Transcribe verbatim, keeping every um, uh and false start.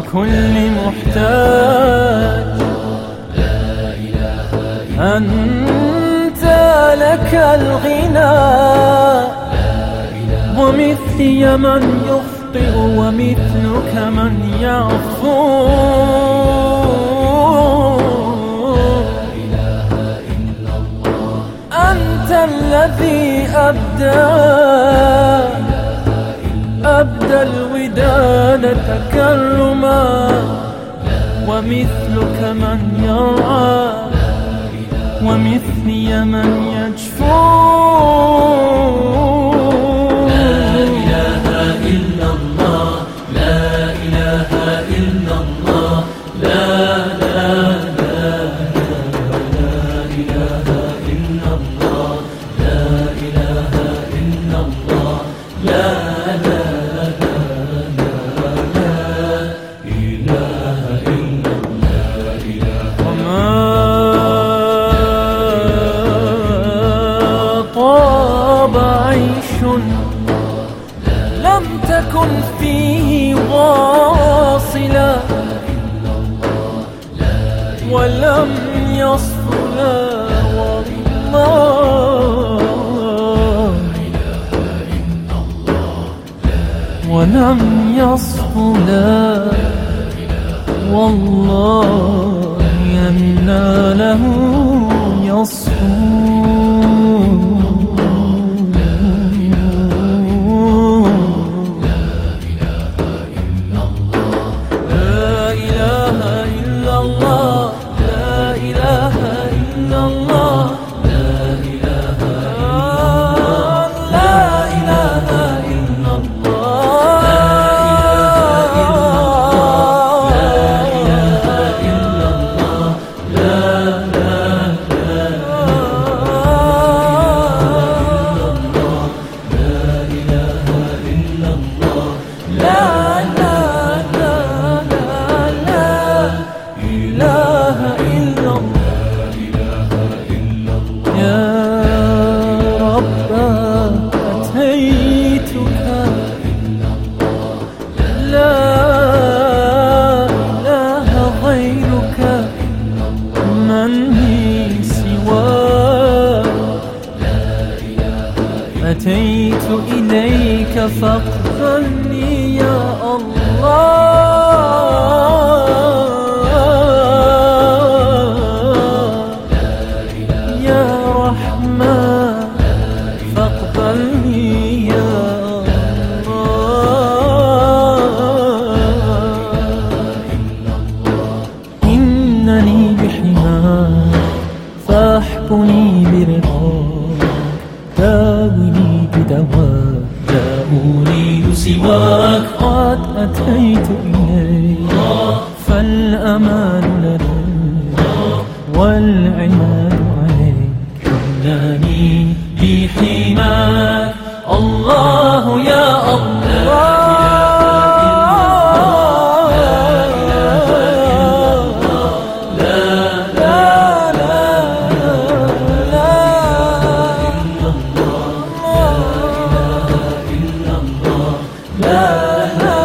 كل محتاج. أنت لك الغنى ومثلي من يخطئ ومثلك من يعفو. أنت الذي أبدى أبدى الوداد تكرما ومثلك من يرعى ومثلي من يجفو. لا إله إلا الله، لا إله إلا الله، لا لا لا لا إله إلا الله، لا إله إلا الله، لا لا لا لا إله إلا الله. وما طاب عيش لم تكن فيه واصلا ولم يصف لا والله، ولم يصف لا والله أنى له يصفو. أتيت إليك فاقبلني يا الله، يا رحمن فاقبلني يا الله. إنني بحماك فاحبني برضاك، داوني بدواك لا أريد سواك. قد أتيت إليك فالأمان لديك والعناد عليك، إنني بحماك الله يا الله. لا لا